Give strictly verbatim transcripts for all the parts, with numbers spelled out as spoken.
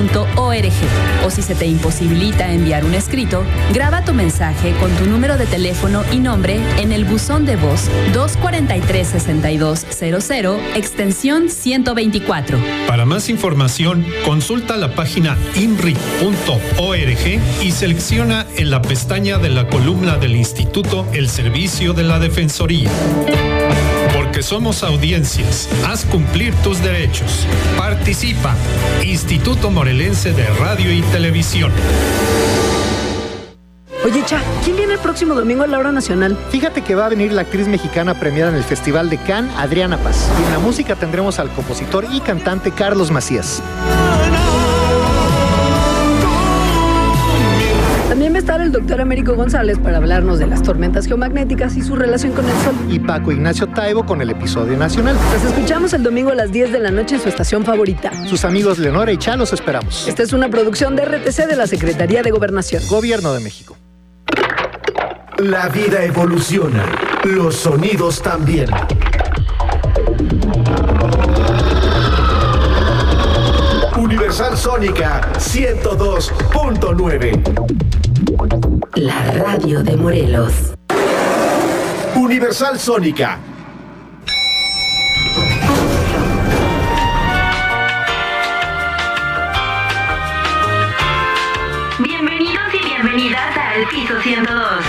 punto org. O si se te imposibilita enviar un escrito, graba tu mensaje con tu número de teléfono y nombre en el buzón de voz dos cuatro tres, seis dos cero cero, extensión ciento veinticuatro. Para más información, consulta la página I N R I punto org y selecciona en la pestaña de la columna del Instituto el servicio de la Defensoría. Porque somos audiencias, haz cumplir tus derechos. Participa. Instituto Morelense de Radio y Televisión. Oye, Cha, ¿quién viene el próximo domingo a la hora nacional? Fíjate que va a venir la actriz mexicana premiada en el Festival de Cannes, Adriana Paz. Y en la música tendremos al compositor y cantante Carlos Macías. También va a estar el doctor Américo González para hablarnos de las tormentas geomagnéticas y su relación con el Sol. Y Paco Ignacio Taibo con el episodio nacional. Los escuchamos el domingo a las diez de la noche en su estación favorita. Sus amigos Leonora y Cha los esperamos. Esta es una producción de R T C de la Secretaría de Gobernación. Gobierno de México. La vida evoluciona, los sonidos también. Universal Sónica ciento dos punto nueve. La radio de Morelos. Universal Sónica. Bienvenidos y bienvenidas al piso ciento dos.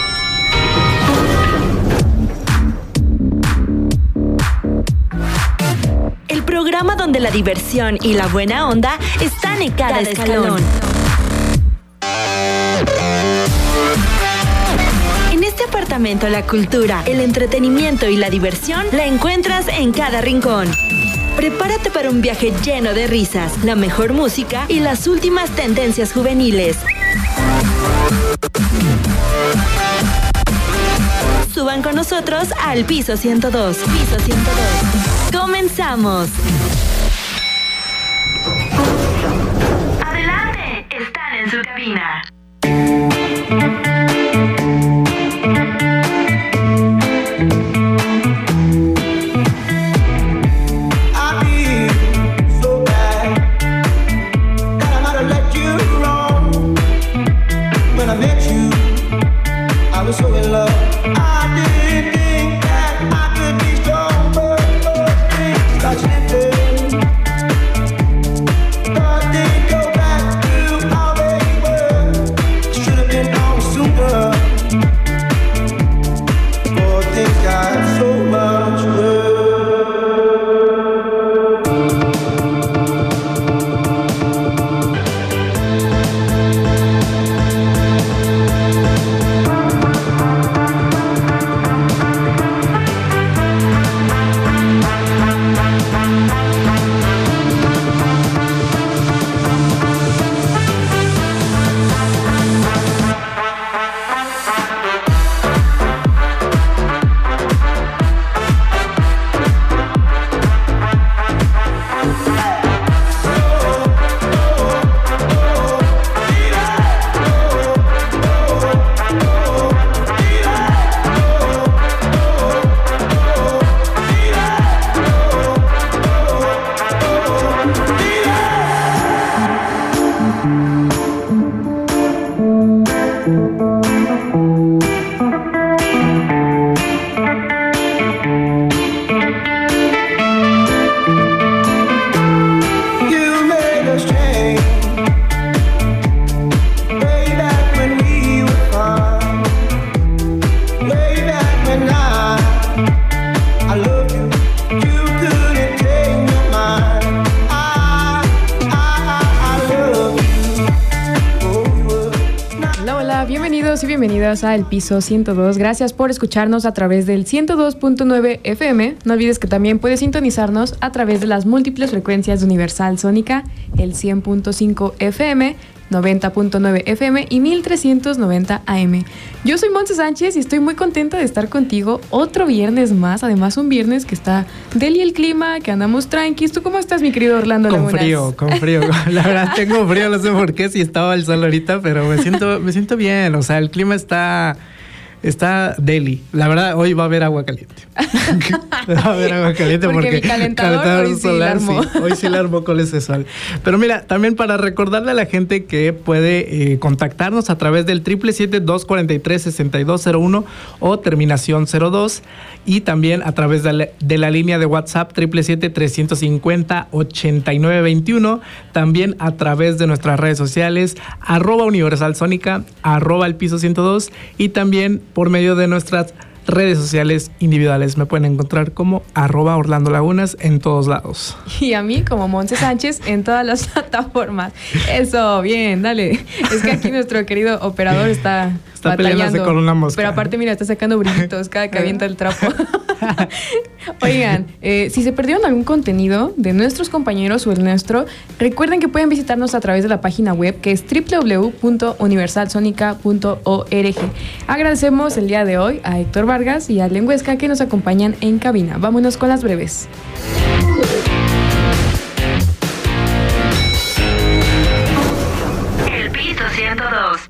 El programa donde la diversión y la buena onda están en cada, cada escalón. En este apartamento la cultura, el entretenimiento y la diversión la encuentras en cada rincón. Prepárate para un viaje lleno de risas, la mejor música y las últimas tendencias juveniles. Suban con nosotros al piso ciento dos. Piso ciento dos. ¡Comenzamos! Adelante, están en su cabina. A El Piso ciento dos. Gracias por escucharnos a través del ciento dos punto nueve F M. No olvides que también puedes sintonizarnos a través de las múltiples frecuencias de Universal Sónica, el cien punto cinco F M, noventa punto nueve F M y mil trescientos noventa A M. Yo soy Montse Sánchez y estoy muy contenta de estar contigo otro viernes más. Además, un viernes que está deli el clima, que andamos tranquis. ¿Tú cómo estás, mi querido Orlando Con Lagunas? frío, con frío. La verdad tengo frío, no sé por qué, si estaba el sol ahorita, pero me siento, me siento bien. O sea, el clima está, está deli. La verdad, hoy va a haber agua caliente. A ver, agua caliente porque, porque mi calentador, calentador hoy solar, sí la armó. Sí, hoy sí la armó con ese sol. Pero mira, también para recordarle a la gente que puede eh, contactarnos a través del siete siete siete, dos cuatro tres, seis dos cero uno o terminación cero dos, y también a través de la, de la línea de WhatsApp siete siete siete, tres cinco cero, ocho nueve dos uno, también a través de nuestras redes sociales, arroba Universal Sónica, arroba el piso ciento dos, y también por medio de nuestras redes sociales individuales. Me pueden encontrar como arroba Orlando Lagunas en todos lados. Y a mí como Montse Sánchez en todas las plataformas. Eso, bien, dale. Es que aquí nuestro querido operador está, está peleándose con una mosca. Pero aparte, mira, está sacando brillitos cada que avienta el trapo. Oigan, eh, si se perdieron algún contenido de nuestros compañeros o el nuestro, recuerden que pueden visitarnos a través de la página web, que es doble u doble u doble u punto universal sonica punto org. Agradecemos el día de hoy a Héctor Vargas y a Len Huesca que nos acompañan en cabina. Vámonos con las breves. El piso ciento dos.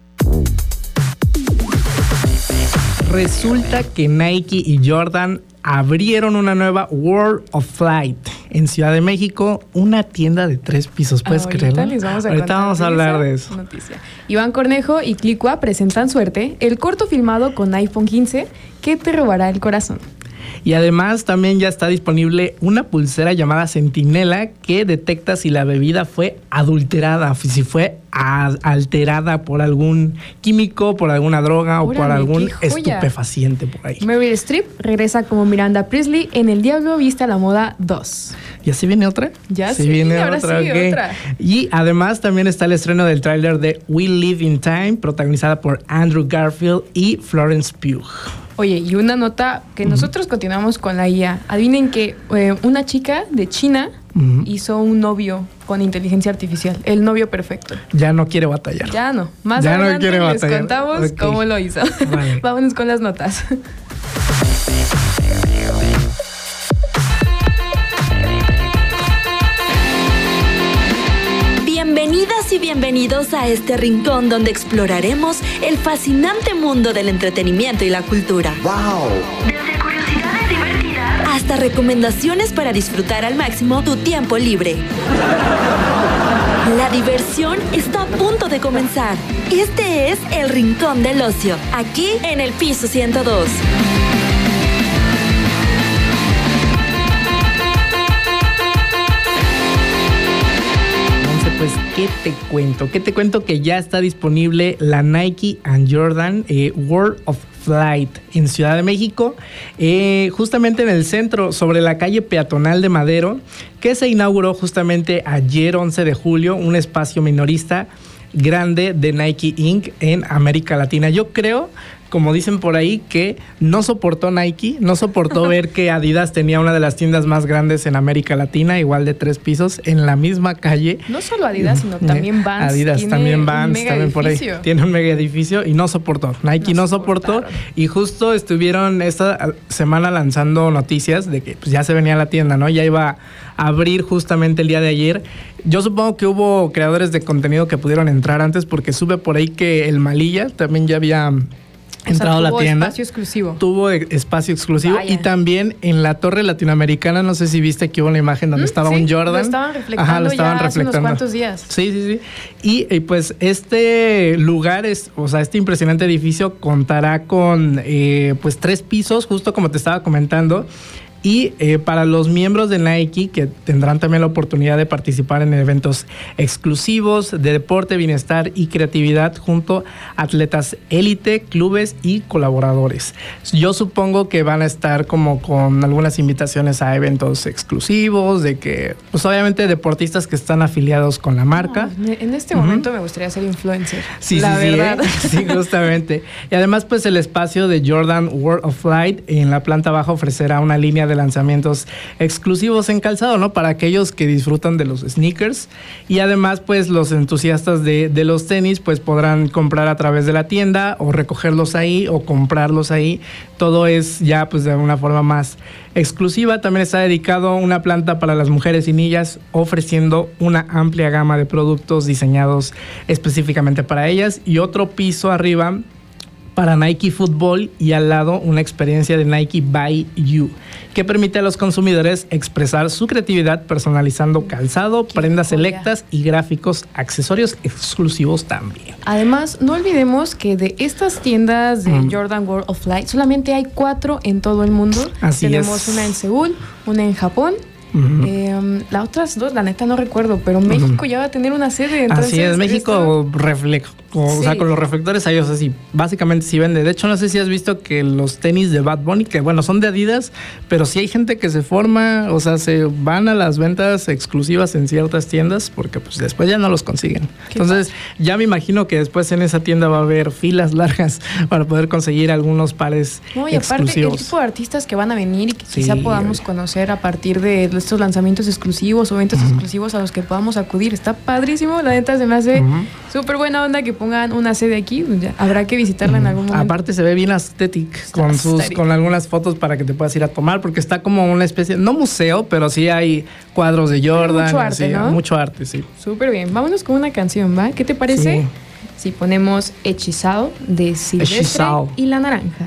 Resulta que Nike y Jordan abrieron una nueva World of Flight en Ciudad de México, una tienda de tres pisos, ¿puedes Ahorita creerlo? Les vamos a Ahorita vamos a hablar de eso. Noticia. Iván Cornejo y Clicua presentan Suerte, el corto filmado con iPhone quince que te robará el corazón. Y además también ya está disponible una pulsera llamada Centinela que detecta si la bebida fue adulterada, si fue a- alterada por algún químico, por alguna droga o Órale, por algún qué joya. estupefaciente por ahí. Meryl Streep regresa como Miranda Priestley en El Diablo Viste a la Moda dos. ¿Y así viene otra? Ya sí, ahora sí, ok. otra. Y además también está el estreno del tráiler de We Live in Time, protagonizada por Andrew Garfield y Florence Pugh. Oye, y una nota que nosotros continuamos con la I A. Adivinen que eh, una chica de China Uh-huh. hizo un novio con inteligencia artificial, el novio perfecto. Ya no quiere batallar. Ya no. Más Ya no adelante quiere les batallar. contamos Ok. cómo lo hizo. Vale. Vámonos con las notas. Bienvenidas y bienvenidos a este rincón donde exploraremos el fascinante mundo del entretenimiento y la cultura. ¡Wow! Desde curiosidades divertidas hasta recomendaciones para disfrutar al máximo tu tiempo libre. La diversión está a punto de comenzar. Este es el Rincón del Ocio, aquí en el piso ciento dos. Pues, ¿qué te cuento? ¿Qué te cuento? Que ya está disponible la Nike and Jordan eh, World of Flight en Ciudad de México, eh, justamente en el centro, sobre la calle peatonal de Madero, que se inauguró justamente ayer once de julio, un espacio minorista grande de Nike incorporated en América Latina. Yo creo, como dicen por ahí, que no soportó Nike, no soportó ver que Adidas tenía una de las tiendas más grandes en América Latina, igual de tres pisos, en la misma calle. No solo Adidas, sino también Vans. Adidas, Tiene también Vans, un mega también por ahí. edificio. Tiene un mega edificio y no soportó. Nike no, No soportó. soportaron. Y justo estuvieron esta semana lanzando noticias de que pues, ya se venía la tienda, ¿no? Ya iba a abrir justamente el día de ayer. Yo supongo que hubo creadores de contenido que pudieron entrar antes, porque sube por ahí que el Malilla también ya había entrado O sea, a la tuvo tienda. espacio exclusivo. Tuvo e- espacio exclusivo. Vaya. Y también en la torre latinoamericana, no sé si viste que hubo una imagen donde Mm, estaba sí, un Jordan. lo estaban reflectando Ajá, lo estaban ya hace unos reflectando. cuantos días. Sí, sí, sí. Y, eh, pues este lugar, es, o sea, este impresionante edificio contará con eh, pues tres pisos, justo como te estaba comentando. Y eh, para los miembros de Nike, que tendrán también la oportunidad de participar en eventos exclusivos de deporte, bienestar y creatividad junto a atletas élite, clubes y colaboradores. Yo supongo que van a estar como con algunas invitaciones a eventos exclusivos, de que, pues obviamente deportistas que están afiliados con la marca. No, en este momento me gustaría ser influencer. Sí, la sí, verdad. Sí, ¿eh? Sí, justamente. Y además, pues el espacio de Jordan World of Flight en la planta baja ofrecerá una línea de lanzamientos exclusivos en calzado, ¿no? Para aquellos que disfrutan de los sneakers. Y además, pues los entusiastas de, de los tenis, pues podrán comprar a través de la tienda o recogerlos ahí o comprarlos ahí. Todo es ya, pues de una forma más exclusiva. También está dedicado una planta para las mujeres y niñas, ofreciendo una amplia gama de productos diseñados específicamente para ellas, y otro piso arriba para Nike Football y al lado una experiencia de Nike By You, que permite a los consumidores expresar su creatividad personalizando calzado, Qué prendas joya. selectas y gráficos, accesorios exclusivos también. Además, no olvidemos que de estas tiendas de Mm. Jordan World of Flight solamente hay cuatro en todo el mundo. Así Tenemos es. una en Seúl, una en Japón. Ujú. Eh, las otras dos, la neta no recuerdo, pero México ya va a tener una sede. Entonces, Así es, México esto- reflejo, o Sí. sea, con los reflectores ahí, o sea, sí, básicamente sí vende. De hecho, no sé si has visto que los tenis de Bad Bunny, que bueno, son de Adidas, pero sí hay gente que se forma, o sea, se van a las ventas exclusivas en ciertas tiendas porque pues después ya no los consiguen. Qué Entonces, ya me imagino que después en esa tienda va a haber filas largas para poder conseguir algunos pares No, y aparte, el exclusivos. tipo de artistas que van a venir y que Sí, quizá podamos oye. conocer a partir de estos lanzamientos exclusivos o eventos exclusivos a los que podamos acudir. Está padrísimo, la neta se me hace Ujú. súper buena onda que pongan una sede aquí. Pues ya, habrá que visitarla en algún momento. Aparte se ve bien estético con sus aesthetic. con algunas fotos para que te puedas ir a tomar porque está como una especie, no museo, pero sí hay cuadros de Jordan, Mucho arte, así, ¿no? mucho arte, sí. Súper bien. Vámonos con una canción, ¿va? ¿Qué te parece? Sí. Si ponemos Hechizado de Silvestre Hechizado. y La Naranja.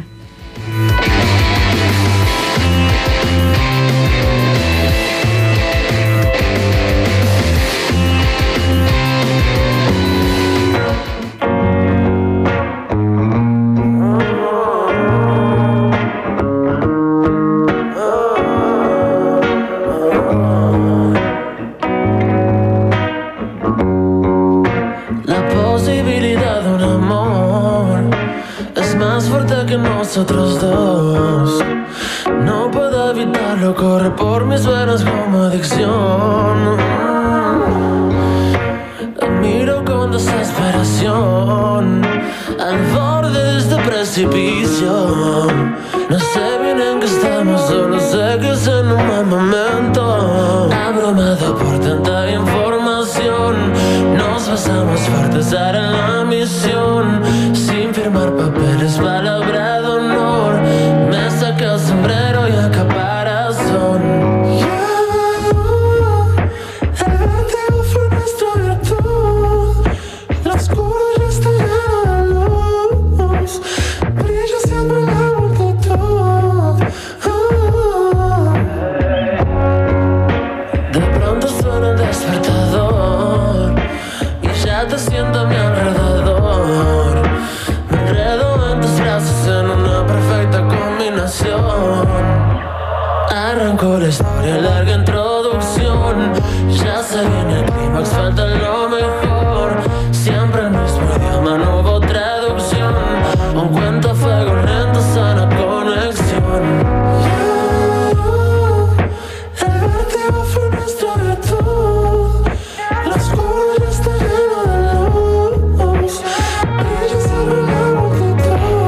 La posibilidad de un amor es más fuerte que nosotros dos. No puedo evitarlo, corre por mis venas como adicción. La miro con desesperación al borde de este precipicio. No sé bien en qué estamos, solo sé que es en un mal momento. Abrumado por tanta información, nos besamos fuertes, hará la misión. Sin firmar papeles, palabra de honor, me saca el sombrero y a caparazón. El vértigo fue nuestra virtud, la oscura ya está llena de luz, brilla siempre la multitud. De pronto suena el despertador y ya te siento a mi alrededor. Me enredo en tus brazos en una perfecta combinación. Arrancó la historia, larga introducción. Ya se viene el clímax, falta lo mejor. Siempre el mismo idioma, no hubo traducción. Un cuento a fuego lento, sana conexión. El vértigo fue nuestra virtud, la oscura ya está llena de luz, brilla sobre la multitud.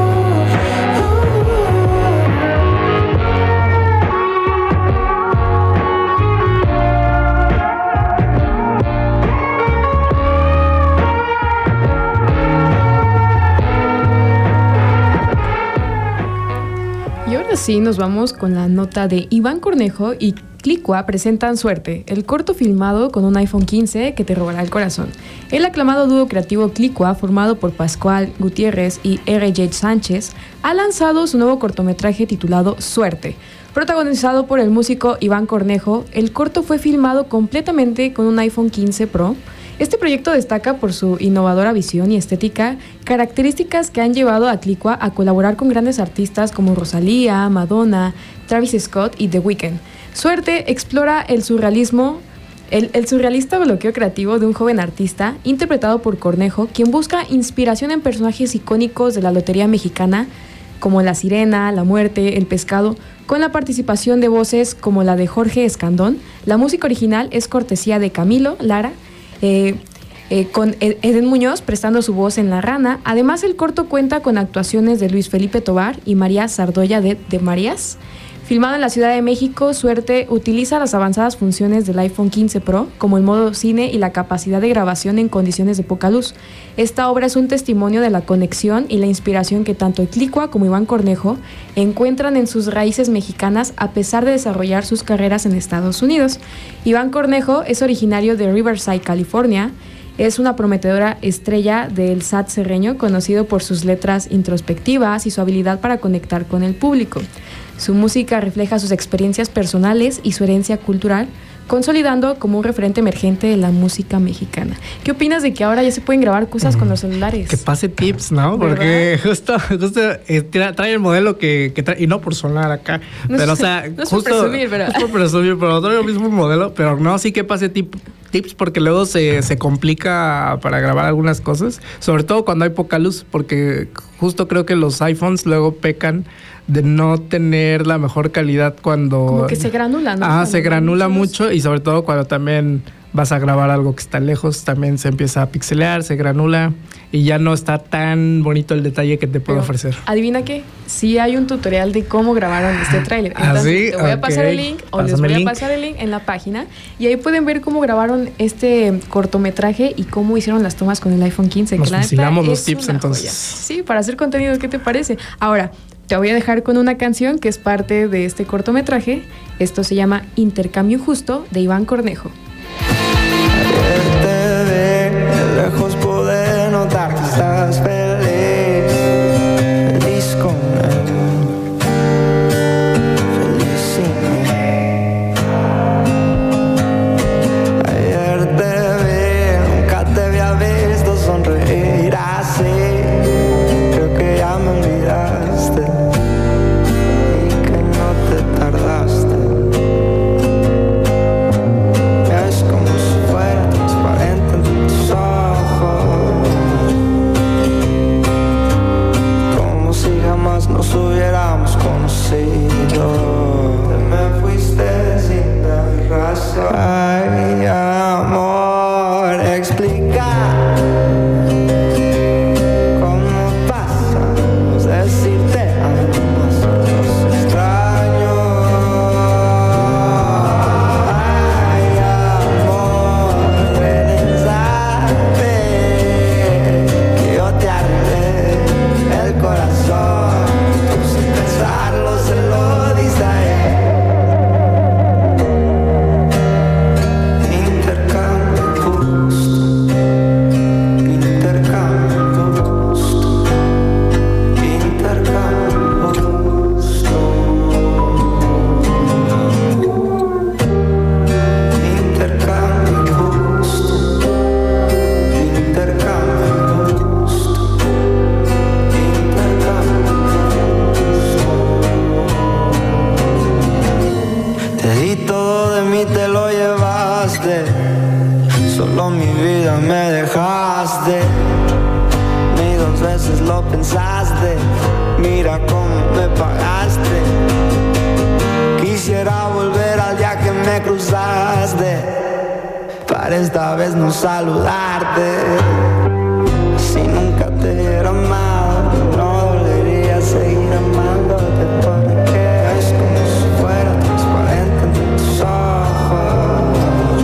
Y ahora sí nos vamos con la nota de Iván Cornejo y Clicua presentan Suerte, el corto filmado con un iPhone quince que te robará el corazón. El aclamado dúo creativo Clicua, formado por Pascual Gutiérrez y R J Sánchez, ha lanzado su nuevo cortometraje titulado Suerte. Protagonizado por el músico Iván Cornejo, el corto fue filmado completamente con un iPhone quince Pro. Este proyecto destaca por su innovadora visión y estética, características que han llevado a Clicua a colaborar con grandes artistas como Rosalía, Madonna, Travis Scott y The Weeknd. Suerte explora el surrealismo, el, el surrealista bloqueo creativo de un joven artista, interpretado por Cornejo, quien busca inspiración en personajes icónicos de la lotería mexicana, como La Sirena, La Muerte, El Pescado, con la participación de voces como la de Jorge Escandón. La música original es cortesía de Camilo Lara, Eh, eh, con Eden Muñoz prestando su voz en La Rana. Además, el corto cuenta con actuaciones de Luis Felipe Tobar y María Sardoya de, de Marías. Filmado en la Ciudad de México, Suerte utiliza las avanzadas funciones del iPhone quince Pro, como el modo cine y la capacidad de grabación en condiciones de poca luz. Esta obra es un testimonio de la conexión y la inspiración que tanto Clicua como Iván Cornejo encuentran en sus raíces mexicanas a pesar de desarrollar sus carreras en Estados Unidos. Iván Cornejo es originario de Riverside, California, Es una prometedora estrella del S A T serreño, conocido por sus letras introspectivas y su habilidad para conectar con el público. Su música refleja sus experiencias personales y su herencia cultural, consolidando como un referente emergente de la música mexicana. ¿Qué opinas de que ahora ya se pueden grabar cosas mm, con los celulares? Que pase tips, ¿no? ¿verdad? Porque justo, justo eh, trae el modelo que, que trae, y no por sonar acá, no pero sé, o sea, no es justo, por presumir, pero... No es por presumir, pero trae el mismo modelo, pero no, sí que pase tip, tips porque luego se, se complica para grabar algunas cosas, sobre todo cuando hay poca luz, porque justo creo que los iPhones luego pecan de no tener la mejor calidad cuando... Como que se granula, ¿no? Ah, se granula mucho y sobre todo cuando también vas a grabar algo que está lejos, también se empieza a pixelear, se granula y ya no está tan bonito el detalle que te puedo Pero, ofrecer. ¿adivina qué? Sí hay un tutorial de cómo grabaron este tráiler. ¿Ah, sí? Te voy a okay. pasar el link o Pásame les voy a link. pasar el link en la página y ahí pueden ver cómo grabaron este cortometraje y cómo hicieron las tomas con el iPhone quince. Nos que la fusilamos neta los es tips una entonces. joya. Sí, para hacer contenido, ¿qué te parece? Ahora, te voy a dejar con una canción que es parte de este cortometraje. Esto se llama Intercambio Injusto, de Iván Cornejo. Ayer te ve, de lejos pude notar que estás feliz, feliz con él, feliz sin mí. Ayer te vi, nunca te había visto sonreír así. Creo que ya me olvidaste y que no te tardaste. Es como si fuera transparente en tus ojos, como si jamás nos hubiéramos conocido. Te me fuiste sin dar razón. Ay, amor, explica cómo pasamos, decirte ambos los extraño. Ay, amor, puedes saber que yo te arreglé el corazón. Tú sin pensarlo se lo diste a él. Intercambio justo, intercambio justo, intercambio justo, intercambio justo, intercambio justo, intercambio. Te di todo de mí, te lo llevaste, solo mi vida me dejaste. Ni dos veces lo pensaste, mira cómo me pagaste. Quisiera volver al día que me cruzaste, para esta vez no saludarte. Si nunca te hubiera amado, no dolería seguir amándote, porque es como si fuera transparente en tus ojos,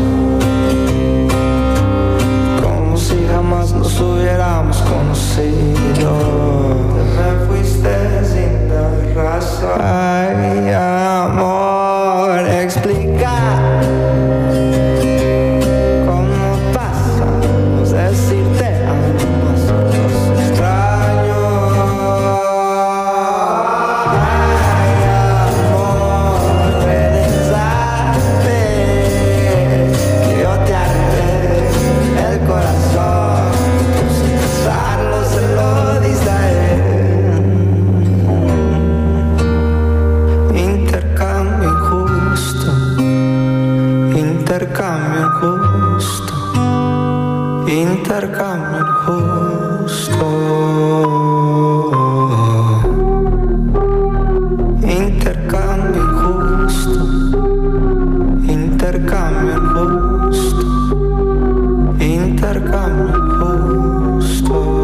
como si jamás nos hubiéramos conocido. Te me fuiste sin dar razón. Ay, amor, explica cómo pasamos, decirte ambos los extraño. Ay, amor, puedes saber que yo te arreglé el corazón. Tú sin pensarlo se lo diste a él. Intercambio injusto, intercambio injusto, intercambio injusto, intercambio injusto, intercambio injusto, intercambio injusto.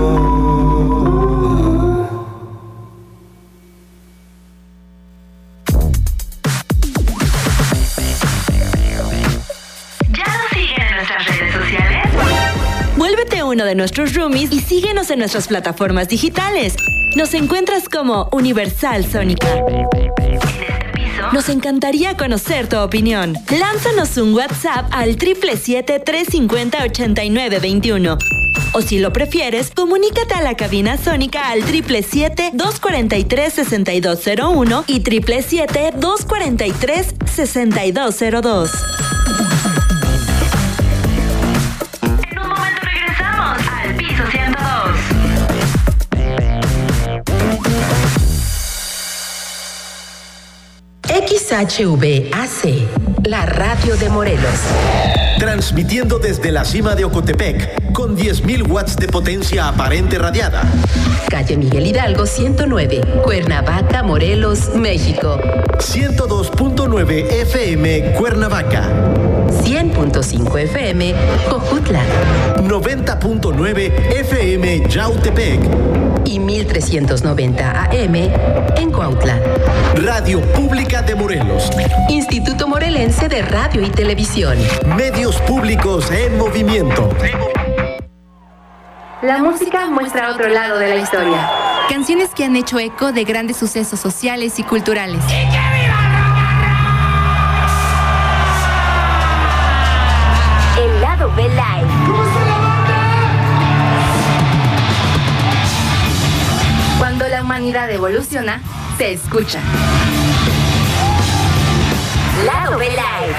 ¿Ya nos siguen en nuestras redes sociales? Vuélvete uno de nuestros roomies y síguenos en nuestras plataformas digitales. Nos encuentras como Universal Sónica. En este piso Nos encantaría conocer tu opinión. Lánzanos un WhatsApp al siete siete siete, tres cinco cero, ocho nueve dos uno. O si lo prefieres, comunícate a la cabina sónica al siete siete siete, dos cuatro tres, seis dos cero uno y siete siete siete, dos cuatro tres, seis dos cero dos. En un momento regresamos al piso ciento dos. X H V A C, la radio de Morelos. Transmitiendo desde la cima de Ocotepec, con diez mil watts de potencia aparente radiada. Calle Miguel Hidalgo ciento nueve, Cuernavaca, Morelos, México. ciento dos punto nueve F M, Cuernavaca. cien punto cinco F M, Jojutla. noventa punto nueve F M, Yautepec. Y mil trescientos noventa A M en Cuautla. Radio Pública de Morelos. Instituto Morelense de Radio y Televisión. Medios públicos en movimiento. La música muestra otro lado de la historia. Canciones que han hecho eco de grandes sucesos sociales y culturales. ¡Y que viva el lado B Live! Cuando la humanidad evoluciona, se escucha. Lado B Live.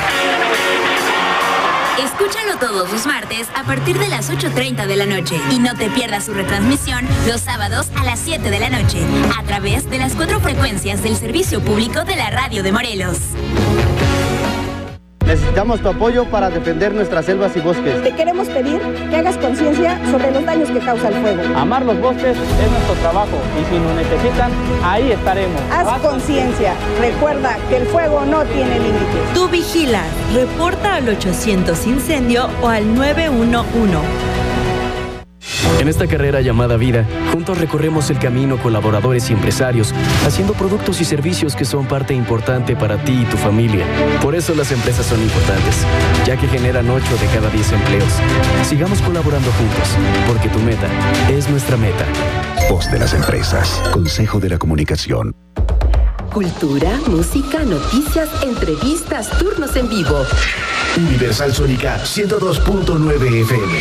Escúchalo todos los martes a partir de las ocho treinta de la noche y no te pierdas su retransmisión los sábados a las siete de la noche a través de las cuatro frecuencias del servicio público de la radio de Morelos. Necesitamos tu apoyo para defender nuestras selvas y bosques. Te queremos pedir que hagas conciencia sobre los daños que causa el fuego. Amar los bosques es nuestro trabajo y si nos necesitan, ahí estaremos. Haz conciencia. Recuerda que el fuego no tiene límites. Tú vigila. Reporta al ochocientos incendio o al nueve uno uno. En esta carrera llamada vida, juntos recorremos el camino colaboradores y empresarios, haciendo productos y servicios que son parte importante para ti y tu familia. Por eso las empresas son importantes, ya que generan ocho de cada diez empleos. Sigamos colaborando juntos, porque tu meta es nuestra meta. Voz de las empresas, Consejo de la Comunicación. Cultura, música, noticias, entrevistas, turnos en vivo. Universal Sónica ciento dos punto nueve F M.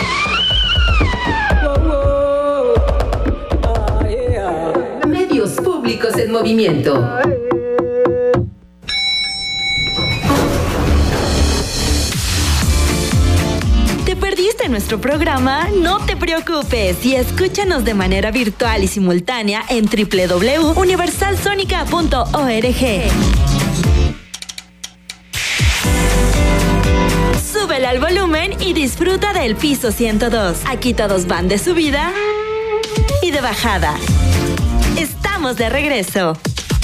Medios públicos en movimiento. ¿Te perdiste nuestro programa? No te preocupes y escúchanos de manera virtual y simultánea en doble u doble u doble u punto universal sónica punto org. Súbele al volumen y disfruta del piso ciento dos. Aquí todos van de subida y de bajada. Estamos de regreso.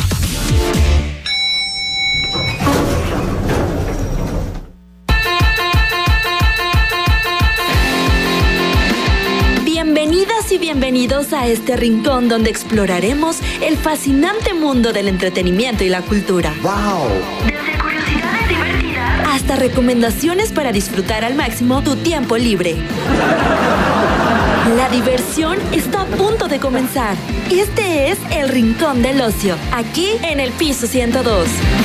Bienvenidas y bienvenidos a este rincón donde exploraremos el fascinante mundo del entretenimiento y la cultura. ¡Wow! Desde curiosidades divertidas hasta recomendaciones para disfrutar al máximo tu tiempo libre. La diversión está a punto de comenzar. Este es el Rincón del Ocio, aquí en el piso ciento dos.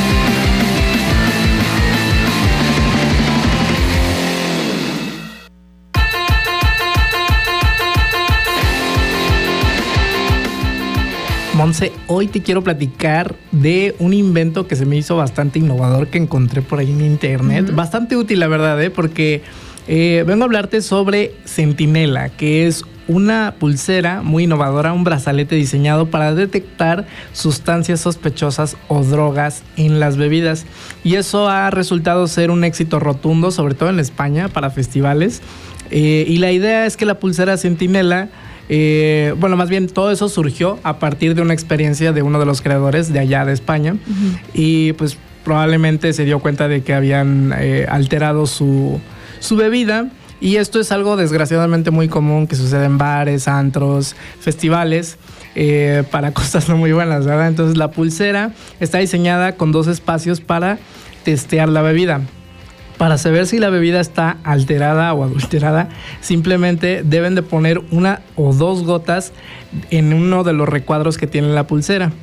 Monse, hoy te quiero platicar de un invento que se me hizo bastante innovador que encontré por ahí en internet. Uh-huh. Bastante útil, la verdad, ¿eh? Porque eh, vengo a hablarte sobre Centinela, que es una pulsera muy innovadora, un brazalete diseñado para detectar sustancias sospechosas o drogas en las bebidas. Y eso ha resultado ser un éxito rotundo, sobre todo en España, para festivales. Eh, y la idea es que la pulsera Centinela... Eh, bueno, más bien todo eso surgió a partir de una experiencia de uno de los creadores de allá de España. Uh-huh. Y pues probablemente se dio cuenta de que habían eh, alterado su, su bebida. Y esto es algo desgraciadamente muy común que sucede en bares, antros, festivales, eh, para cosas no muy buenas, ¿verdad? Entonces la pulsera está diseñada con dos espacios para testear la bebida. Para saber si la bebida está alterada o adulterada, simplemente deben de poner una o dos gotas en uno de los recuadros que tiene la pulsera.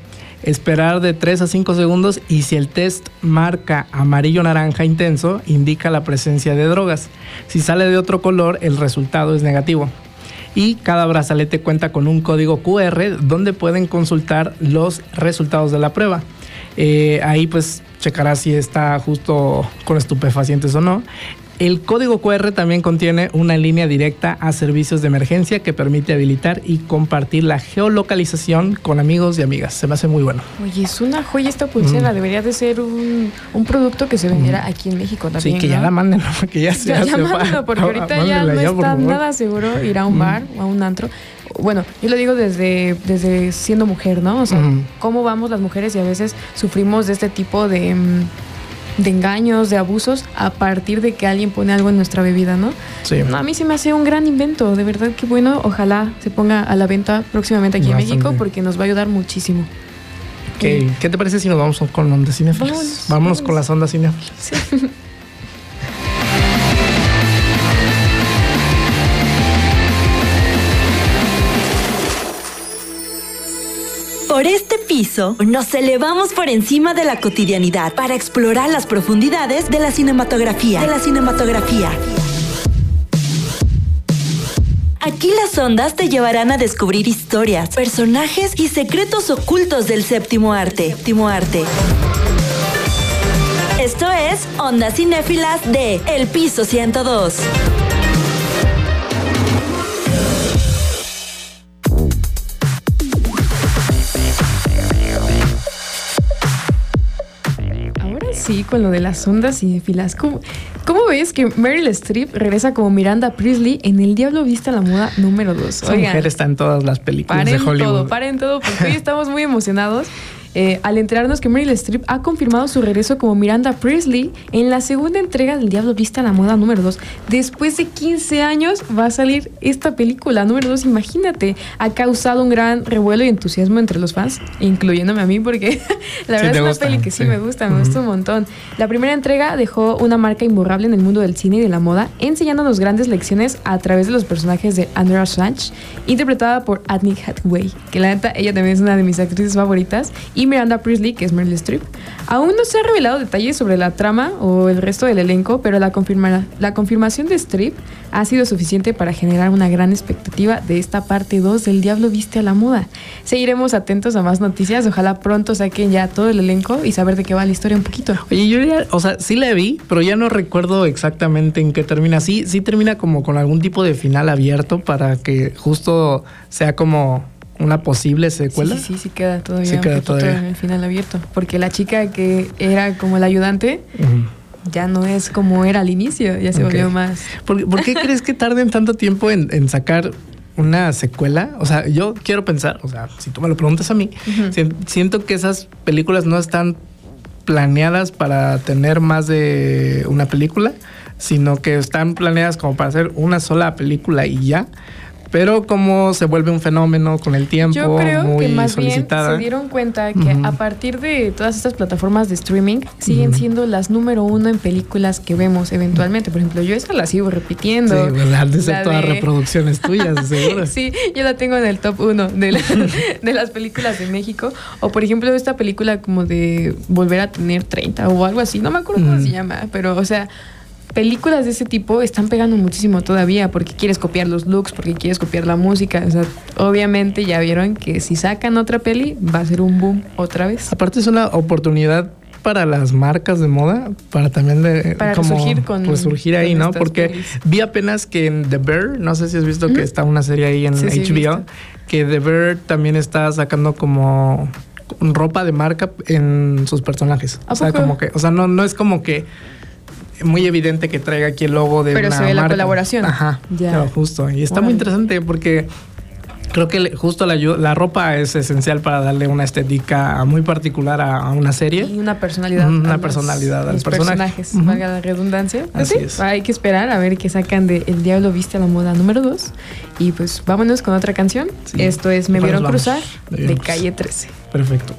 esperar de tres a cinco segundos y si el test marca amarillo-naranja intenso, indica la presencia de drogas. Si sale de otro color, el resultado es negativo. Y cada brazalete cuenta con un código cu erre donde pueden consultar los resultados de la prueba. Eh, ahí pues checará si está justo con estupefacientes o no. El código cu erre también contiene una línea directa a servicios de emergencia que permite habilitar y compartir la geolocalización con amigos y amigas. Se me hace muy bueno. Oye, es una joya esta pulsera. Mm. Debería de ser un, un producto que se vendiera mm. aquí en México también. Sí, que ¿no? ya la manden, ¿no? Que ya se ya, hace. Ya mándenlo, porque ahorita ya no ya, está nada seguro ir a un mm. bar o a un antro. Bueno, yo lo digo desde, desde siendo mujer, ¿no? O sea, mm. cómo vamos las mujeres y a veces sufrimos de este tipo de... de engaños, de abusos a partir de que alguien pone algo en nuestra bebida, ¿no? Sí. No, a mí se me hace un gran invento, de verdad que bueno, ojalá se ponga a la venta próximamente aquí Bastante. en México porque nos va a ayudar muchísimo. Okay. ¿Qué te parece si nos vamos con ondas cinéfilas? Vámonos, Vámonos con las ondas cinéfilas. Sí. Por este piso, nos elevamos por encima de la cotidianidad para explorar las profundidades de la cinematografía. De la cinematografía. Aquí las ondas te llevarán a descubrir historias, personajes y secretos ocultos del séptimo arte. Séptimo arte. Esto es Ondas Cinéfilas de El Piso ciento dos. Sí, con lo de las ondas cinéfilas. ¿Cómo, ¿Cómo ves que Meryl Streep regresa como Miranda Priestley en El Diablo Viste a la Moda número dos? Esa mujer está en todas las películas de Hollywood. Todo, paren todo, porque hoy estamos muy emocionados eh, al enterarnos que Meryl Streep ha confirmado su regreso como Miranda Priestley en la segunda entrega del Diablo Viste a la Moda número dos. Después de quince años va a salir esta película número dos. Imagínate, ha causado un gran revuelo y entusiasmo entre los fans, incluyéndome a mí, porque la verdad sí es una gusta, peli que sí, sí me gusta, me uh-huh. gusta un montón. La primera entrega dejó una marca imborrable en el mundo del cine y de la moda, enseñándonos grandes lecciones a través de los personajes de Andrea Sachs, interpretada por Anne Hathaway, que la neta, ella también es una de mis actrices favoritas, y Miranda Priestley, que es Meryl Streep. Aún no se han revelado detalles sobre la trama o el resto del elenco, pero la, confirma, la confirmación de Streep ha sido suficiente para generar una gran expectativa de esta parte dos del Diablo Viste a la Moda. Seguiremos atentos a más noticias, ojalá pronto saquen ya todo el elenco y saber de qué va la historia un poquito. Oye, yo ya, o sea, sí la vi, pero ya no recuerdo exactamente en qué termina. Sí, sí termina como con algún tipo de final abierto para que justo sea como una posible secuela. Sí, sí, sí, sí queda todavía sí queda un todavía en el final abierto, porque la chica que era como la ayudante uh-huh. ya no es como era al inicio, ya se okay. volvió más. ¿Por, ¿por qué crees que tarden tanto tiempo en, en sacar una secuela? O sea, yo quiero pensar, o sea, si tú me lo preguntas a mí, uh-huh. siento que esas películas no están planeadas para tener más de una película, sino que están planeadas como para hacer una sola película y ya. Pero como se vuelve un fenómeno con el tiempo, yo creo muy que más solicitada. Bien se dieron cuenta que uh-huh. a partir de todas estas plataformas de streaming siguen uh-huh. siendo las número uno en películas que vemos eventualmente. Por ejemplo, yo esta la sigo repitiendo. Sí, ¿verdad? De ser todas de... reproducciones tuyas, seguro. Sí, yo la tengo en el top uno de, la, de las películas de México. O por ejemplo, esta película como de Volver a tener treinta o algo así. No me acuerdo uh-huh. cómo se llama, pero o sea... películas de ese tipo están pegando muchísimo todavía porque quieres copiar los looks, porque quieres copiar la música. O sea, obviamente ya vieron que si sacan otra peli va a ser un boom otra vez. Aparte es una oportunidad para las marcas de moda, para también de, para como resurgir con resurgir ahí, ¿no? Porque pelis. Vi apenas que en The Bear, no sé si has visto uh-huh. que está una serie ahí en sí, H B O, sí, que The Bear también está sacando como ropa de marca en sus personajes. O sea, como que, o sea, no, no es como que muy evidente que traiga aquí el logo de pero una se ve marca. La colaboración. Ajá, ya. Claro, justo. Y está wow. muy interesante porque creo que justo la, la ropa es esencial para darle una estética muy particular a, a una serie. Y una personalidad. Una personalidad al personaje. Personajes, uh-huh. valga la redundancia. Así ¿sí? es. Hay que esperar a ver qué sacan de El Diablo Viste a la Moda número dos. Y pues vámonos con otra canción. Sí. Esto es Me Vieron Cruzar, de cruzar. Calle trece. Perfecto.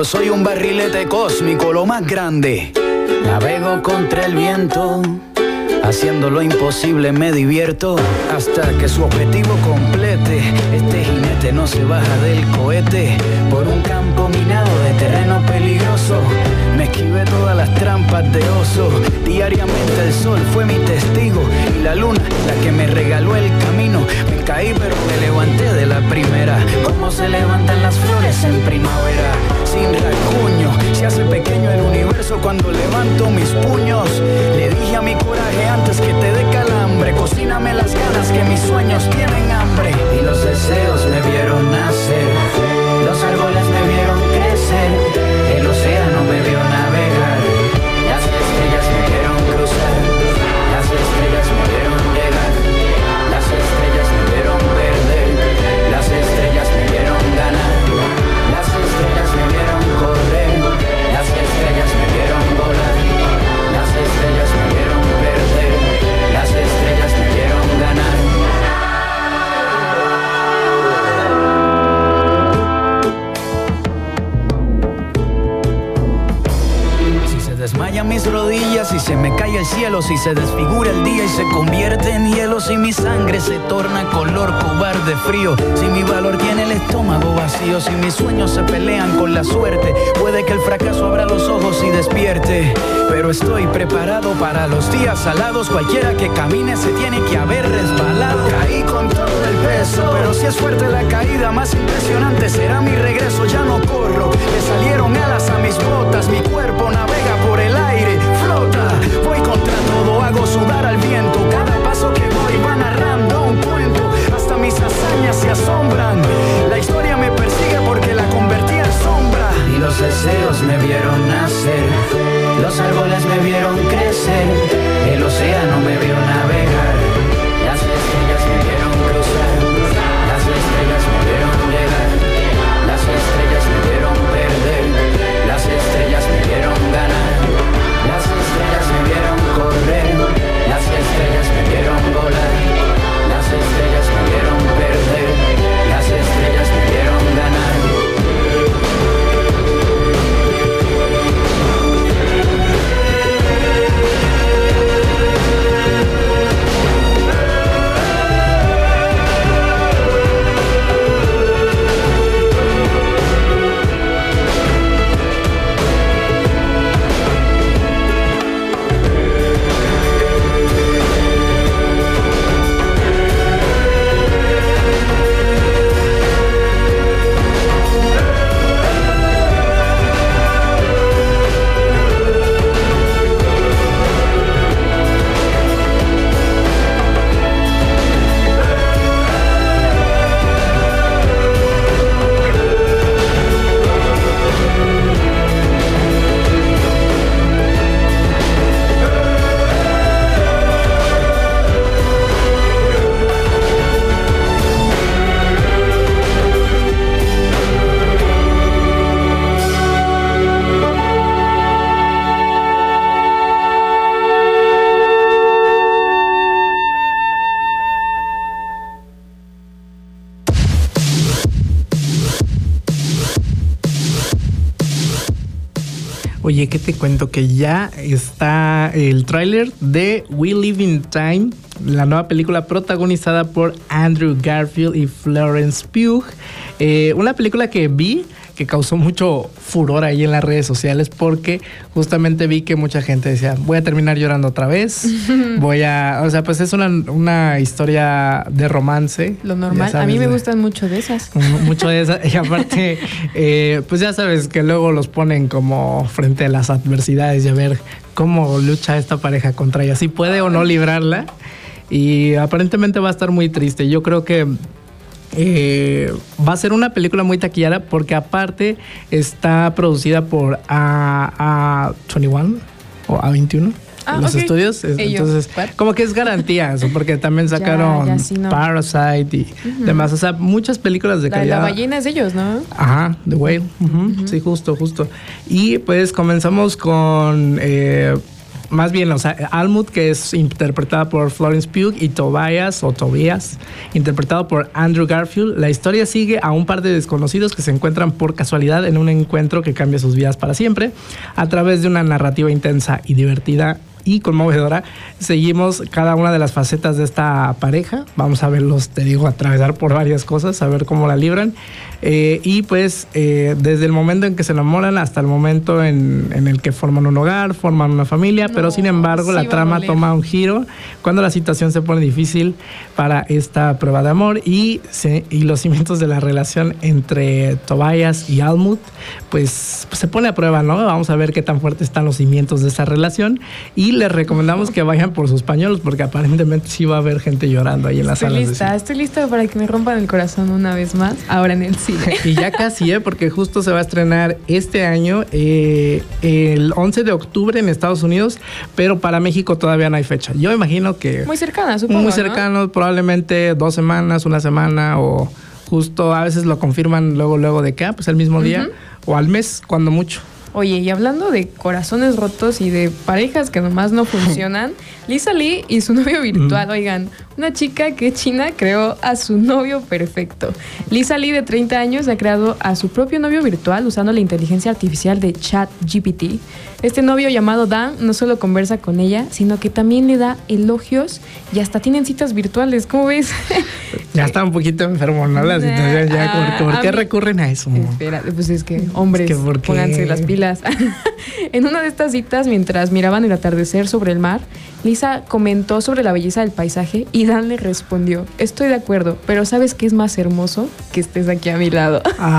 Yo soy un barrilete cósmico, lo más grande. Navego contra el viento, haciendo lo imposible me divierto, hasta que su objetivo complete. Este jinete no se baja del cohete, por un campo minado de terreno peligroso. Me esquivé todas las trampas de oso. Diariamente el sol fue mi testigo y la luna la que me regaló el camino. Me caí pero me levanté de la primera, como se levantan las flores en primavera. Sin rasguño, se hace pequeño el universo cuando levanto mis puños. Le dije a mi coraje antes que te dé calambre, cocíname las ganas que mis sueños tienen hambre. Y los deseos me vieron nacer, los árboles me vieron crecer, el océano me vio navegar, las estrellas me vieron cruzar, las estrellas me vieron llegar, las estrellas me vieron perder, las estrellas me vieron ganar, las estrellas me vieron correr, las estrellas me vieron volar, las estrellas me vieron perder, las estrellas me vieron ganar. Desmayan mis rodillas y se me cae el cielo, si se desfigura el día y se convierte en hielo, si mi sangre se torna color cobarde frío, si mi valor tiene el estómago vacío, si mis sueños se pelean con la suerte, puede que el fracaso abra los ojos y despierte, pero estoy preparado para los días salados, cualquiera que camine se tiene que haber resbalado. Caí con todo el peso, pero si es fuerte la caída, más impresionante será mi regreso, ya no corro, le salieron alas a mis botas, mi cuerpo navega por el aire, flota, voy contra todo, hago sudar al viento, cada paso que doy va narrando un cuento, hasta mis hazañas se asombran, la historia me persigue porque la convertí en sombra. Y los deseos me vieron nacer, los árboles me vieron crecer, el océano me vio navegar, las estrellas me vieron cruzar, las estrellas me vieron llegar, las estrellas me vieron perder, las estrellas me vieron ganar, las estrellas me vieron correr, las estrellas me vieron volar, las estrellas me vieron perder, las estrellas me vieron ganar. Oye, ¿qué te cuento? Que ya está el tráiler de We Live in Time, la nueva película protagonizada por Andrew Garfield y Florence Pugh. Eh, una película que vi que causó mucho furor ahí en las redes sociales porque justamente vi que mucha gente decía, voy a terminar llorando otra vez, voy a... O sea, pues es una, una historia de romance. Lo normal, sabes, a mí me gustan mucho de esas. Mucho de esas, y aparte, eh, pues ya sabes que luego los ponen como frente a las adversidades y a ver cómo lucha esta pareja contra ella, si puede o no librarla, y aparentemente va a estar muy triste. Yo creo que Eh, va a ser una película muy taquillera porque aparte está producida por A veintiuno o A veintiuno, ah, los okay. estudios. Ellos. Entonces, como que es garantía eso, porque también sacaron ya, ya, sí, no. Parasite y uh-huh. demás. O sea, muchas películas de la, calidad. La ballena es de ellos, ¿no? Ajá, The Whale. Uh-huh. Uh-huh. Sí, justo, justo. Y pues comenzamos con... Eh, más bien, o sea, Almut, que es interpretada por Florence Pugh, y Tobias, o Tobias, interpretado por Andrew Garfield. La historia sigue a un par de desconocidos que se encuentran por casualidad en un encuentro que cambia sus vidas para siempre. A través de una narrativa intensa y divertida y conmovedora, seguimos cada una de las facetas de esta pareja. Vamos a verlos, te digo, atravesar por varias cosas, a ver cómo la libran. Eh, y pues eh, desde el momento en que se enamoran hasta el momento en, en el que forman un hogar, forman una familia, no, pero sin embargo sí la trama toma un giro cuando la situación se pone difícil para esta prueba de amor y, se, y los cimientos de la relación entre Tobias y Almut pues, pues se pone a prueba, ¿no? Vamos a ver qué tan fuertes están los cimientos de esa relación y les recomendamos que vayan por sus pañuelos porque aparentemente sí va a haber gente llorando ahí en las salas. Estoy lista, estoy lista para que me rompan el corazón una vez más, ahora en el cine. Y ya casi, ¿eh? Porque justo se va a estrenar este año, eh, el once de octubre en Estados Unidos, pero para México todavía no hay fecha. Yo imagino que... Muy cercana, supongo, Muy cercano, ¿no? Probablemente dos semanas, una semana o justo a veces lo confirman luego, luego de que, ah, pues el mismo día uh-huh. o al mes, cuando mucho. Oye, y hablando de corazones rotos y de parejas que nomás no funcionan, Lisa Lee y su novio virtual, mm. oigan, una chica que china creó a su novio perfecto. Lisa Lee, de treinta años, ha creado a su propio novio virtual usando la inteligencia artificial de ChatGPT. Este novio llamado Dan no solo conversa con ella, sino que también le da elogios y hasta tienen citas virtuales, ¿cómo ves? Ya está un poquito enfermo, ¿no? La situación ya, ah, ¿por, por qué mí, recurren a eso? Espera, pues es que, hombres, es que pónganse las pilas. En una de estas citas, mientras miraban el atardecer sobre el mar, Lisa comentó sobre la belleza del paisaje y Dan le respondió: estoy de acuerdo, pero ¿sabes qué es más hermoso? Que estés aquí a mi lado.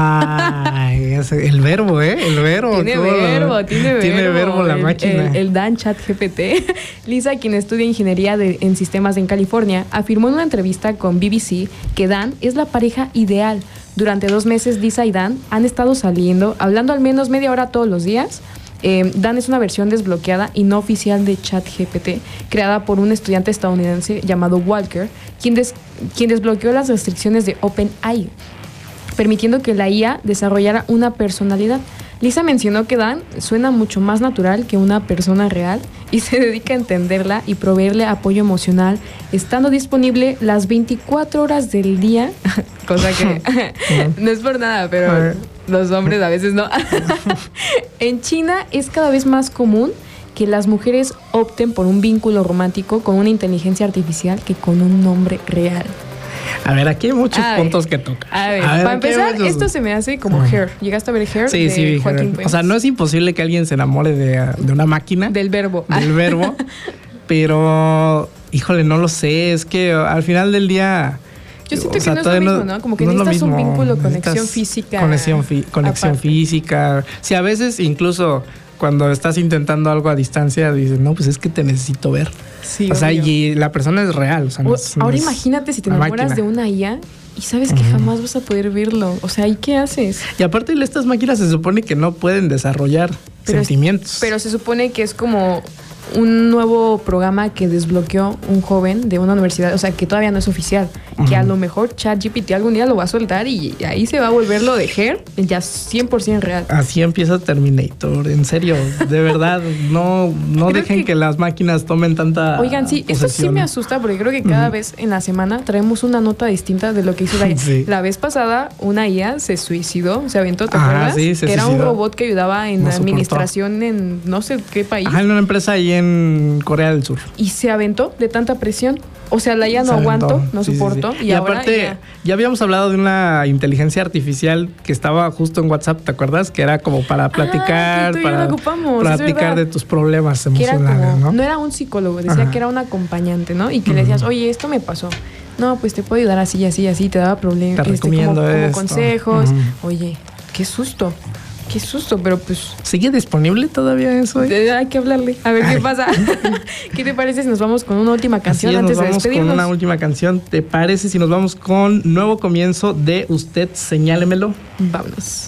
Ay, el verbo, ¿eh? El verbo. Tiene verbo, tiene verbo. Tiene verbo la el, máquina. El, el Dan ChatGPT. Lisa, quien estudia ingeniería de, en sistemas en California, afirmó en una entrevista con B B C que Dan es la pareja ideal. Durante dos meses, Lisa y Dan han estado saliendo, hablando al menos media hora todos los días. Eh, Dan es una versión desbloqueada y no oficial de ChatGPT, creada por un estudiante estadounidense llamado Walker, quien, des, quien desbloqueó las restricciones de OpenAI, permitiendo que la I A desarrollara una personalidad. Lisa mencionó que Dan suena mucho más natural que una persona real y se dedica a entenderla y proveerle apoyo emocional, estando disponible las veinticuatro horas del día, cosa que no es por nada, pero los hombres a veces no. En China es cada vez más común que las mujeres opten por un vínculo romántico con una inteligencia artificial que con un hombre real. A ver, aquí hay muchos a puntos ver, que tocar. A ver, a ver para empezar, esto se me hace como uh-huh. Hair. ¿Llegaste a ver Hair? Sí, de sí, Joaquín Phoenix? O sea, no es imposible que alguien se enamore de, de una máquina. Del verbo. Del verbo. Pero, híjole, no lo sé. Es que al final del día... Yo siento o sea, que no es lo mismo, ¿no? Como que no necesitas un vínculo, conexión física. Conexión, fi- conexión física. Sí, a veces incluso cuando estás intentando algo a distancia, dices, no, pues es que te necesito ver. Sí, o sea, obvio. Y la persona es real. O sea, no o, es, no ahora es imagínate si te enamoras máquina. de una I A y sabes que uh-huh. jamás vas a poder verlo. O sea, ¿y qué haces? Y aparte, estas máquinas se supone que no pueden desarrollar pero sentimientos. Es, pero se supone que es como un nuevo programa que desbloqueó un joven de una universidad, o sea, que todavía no es oficial, uh-huh. que a lo mejor ChatGPT algún día lo va a soltar y ahí se va a volver lo de Hair ya cien por ciento real. Así empieza Terminator, en serio, de verdad, no, no dejen que, que las máquinas tomen tanta Oigan, sí, posesión. Esto sí me asusta porque creo que cada uh-huh. vez en la semana traemos una nota distinta de lo que hizo la I A. Sí. La vez pasada, una I A se suicidó, se aventó, ¿te ah, acuerdas? Sí, se que suicidó. Era un robot que ayudaba en no la administración en no sé qué país. Ajá, en una empresa ahí en Corea del Sur. Y se aventó de tanta presión. O sea, la I A no aguantó, no sí, soportó. Sí, sí. Y, y ahora aparte, ya... ya habíamos hablado de una inteligencia artificial que estaba justo en WhatsApp, ¿te acuerdas? Que era como para platicar, ah, para ocupamos, platicar de tus problemas emocionales, como, ¿no? No era un psicólogo, decía Ajá. que era un acompañante, ¿no? Y que uh-huh. le decías, oye, esto me pasó. No, pues te puedo ayudar así, así, así. Te daba problemas, te este, como, como consejos. Uh-huh. Oye, qué susto. Qué susto, pero pues... ¿Sigue disponible todavía eso? Eh? Hay que hablarle, a ver Ay. qué pasa. ¿Qué te parece si nos vamos con una última canción Así es, antes nos vamos de despedirnos? Con una última canción. ¿Te parece si nos vamos con nuevo comienzo de Usted Señálemelo? Vámonos.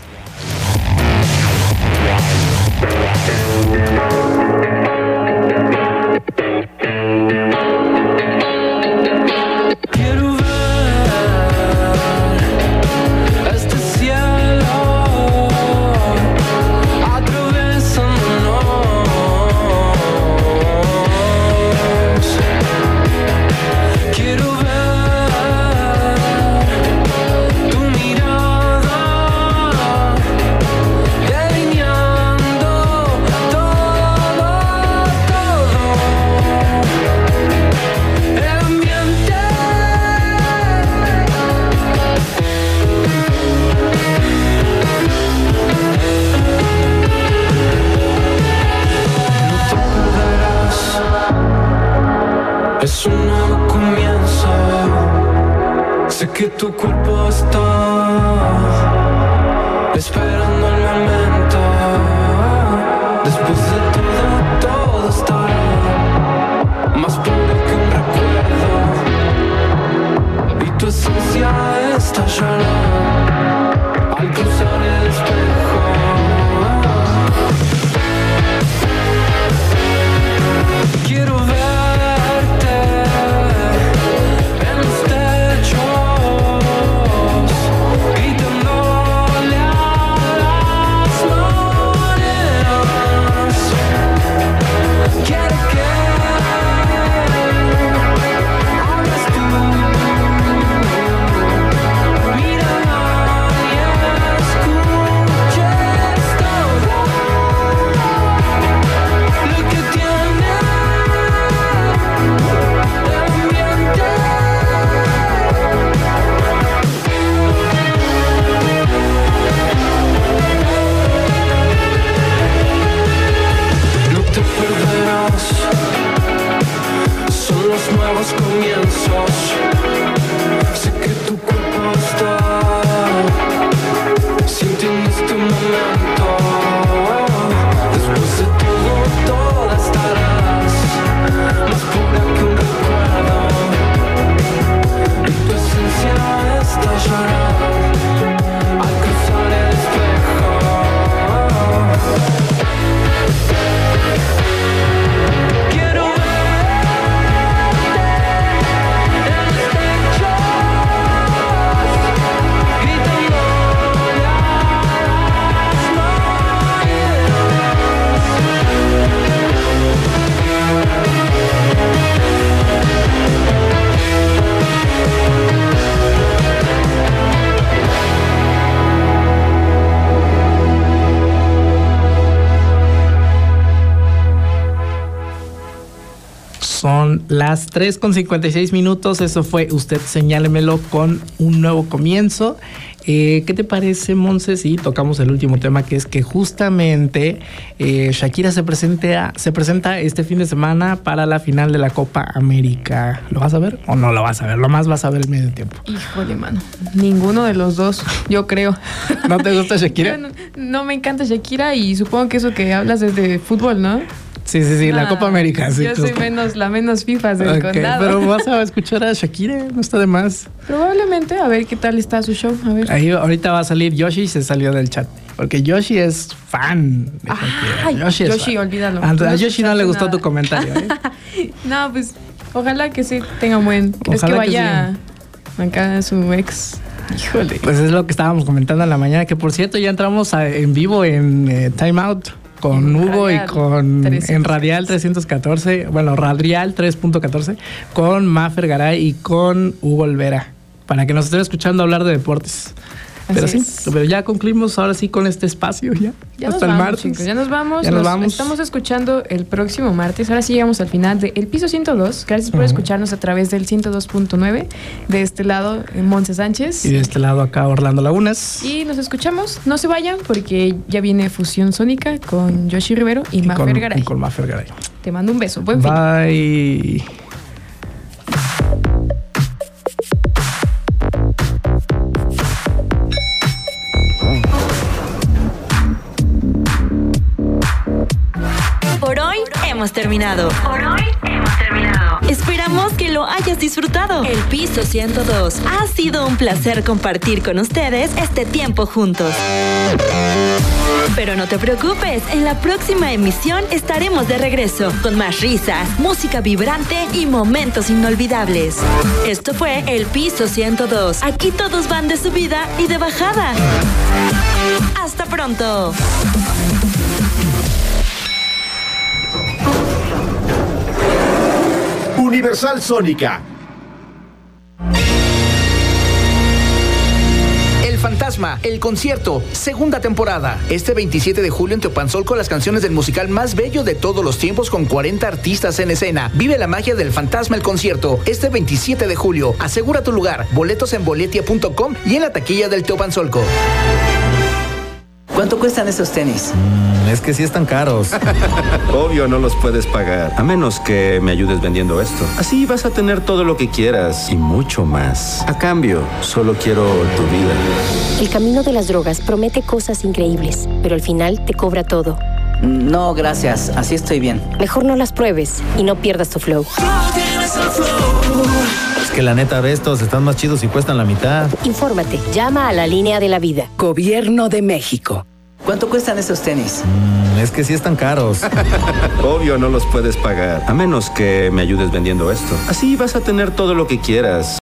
Es un nuevo comienzo. Sé que tu cuerpo está esperando el momento. Después de todo, todo estará más puro que un recuerdo. Y tu esencia estallará al cruzar el espejo. Quiero verte en los techos, gritándole a las monedas. Quiero que hables tú, mírala y escuches todo lo que tiene el ambiente. No te perderás, son los nuevos comienzos. Sé que tu cuerpo está sintiendo este momento. Después de todo, toda estarás más pura que un recuerdo. Y tu esencia estallará al cruzar el espejo. Quiero verte en los techos, gritándole a las Son las tres con cincuenta y seis minutos. Eso fue Usted Señálemelo con un nuevo comienzo. Eh, ¿Qué te parece, Monse, si tocamos el último tema, que es que justamente eh, Shakira se, presenta, se presenta este fin de semana para la final de la Copa América? ¿Lo vas a ver o no lo vas a ver? Lo más vas a ver el medio tiempo. Híjole, mano. Ninguno de los dos, yo creo. ¿No te gusta Shakira? No, no me encanta Shakira y supongo que eso que hablas es de fútbol, ¿no? Sí, sí, sí, ah, la Copa América. Sí, yo soy menos, la menos FIFA del okay, condado. Pero vas a escuchar a Shakira, no está de más. Probablemente, a ver qué tal está su show. A ver. Ahí ahorita va a salir Yoshi y se salió del chat. Porque Yoshi es fan de Shakira. Ay, Yoshi, Yoshi fan. Olvídalo. A, no a Yoshi no le gustó nada. Tu comentario. ¿eh? No, pues ojalá que sí tenga buen. Ojalá es que vaya que sí. Acá su ex. Híjole. Pues es lo que estábamos comentando en la mañana, que por cierto ya entramos a, en vivo en eh, Time Out. Con Hugo y con en Radial trescientos catorce, bueno, Radial tres punto catorce, con Mafer Garay y con Hugo Olvera, para que nos estén escuchando hablar de deportes. Pero Así sí, es. Pero ya concluimos ahora sí con este espacio ya. Ya hasta nos el vamos, martes. Chicos, ya nos vamos. Ya nos nos vamos. Estamos escuchando el próximo martes. Ahora sí llegamos al final de El Piso ciento dos. Gracias por uh-huh. escucharnos a través del ciento dos punto nueve. De este lado, Monse Sánchez. Y de este lado acá, Orlando Lagunas. Y nos escuchamos. No se vayan porque ya viene Fusión Sónica con Yoshi Rivero y, y Mafer Garay. Y con Mafer Garay. Te mando un beso. Buen Bye. fin. Por hoy hemos terminado. Por hoy hemos terminado. Esperamos que lo hayas disfrutado. El Piso ciento dos. Ha sido un placer compartir con ustedes este tiempo juntos. Pero no te preocupes, en la próxima emisión estaremos de regreso con más risas, música vibrante y momentos inolvidables. Esto fue El Piso ciento dos. Aquí todos van de subida y de bajada. Hasta pronto. Universal Sónica. El Fantasma, el concierto, segunda temporada. Este veintisiete de julio en Teopanzolco, las canciones del musical más bello de todos los tiempos con cuarenta artistas en escena. Vive la magia del Fantasma, el concierto. Este veintisiete de julio. Asegura tu lugar. Boletos en boletia punto com y en la taquilla del Teopanzolco. ¿Cuánto cuestan esos tenis? Mm, es que sí están caros. Obvio no los puedes pagar, a menos que me ayudes vendiendo esto. Así vas a tener todo lo que quieras y mucho más. A cambio, solo quiero tu vida. El camino de las drogas promete cosas increíbles, pero al final te cobra todo. No, gracias. Así estoy bien. Mejor no las pruebes y no pierdas tu flow. Es que la neta de estos están más chidos y cuestan la mitad. Infórmate. Llama a la línea de la vida. Gobierno de México. ¿Cuánto cuestan esos tenis? Mm, es que sí están caros. Obvio no los puedes pagar, a menos que me ayudes vendiendo esto. Así vas a tener todo lo que quieras.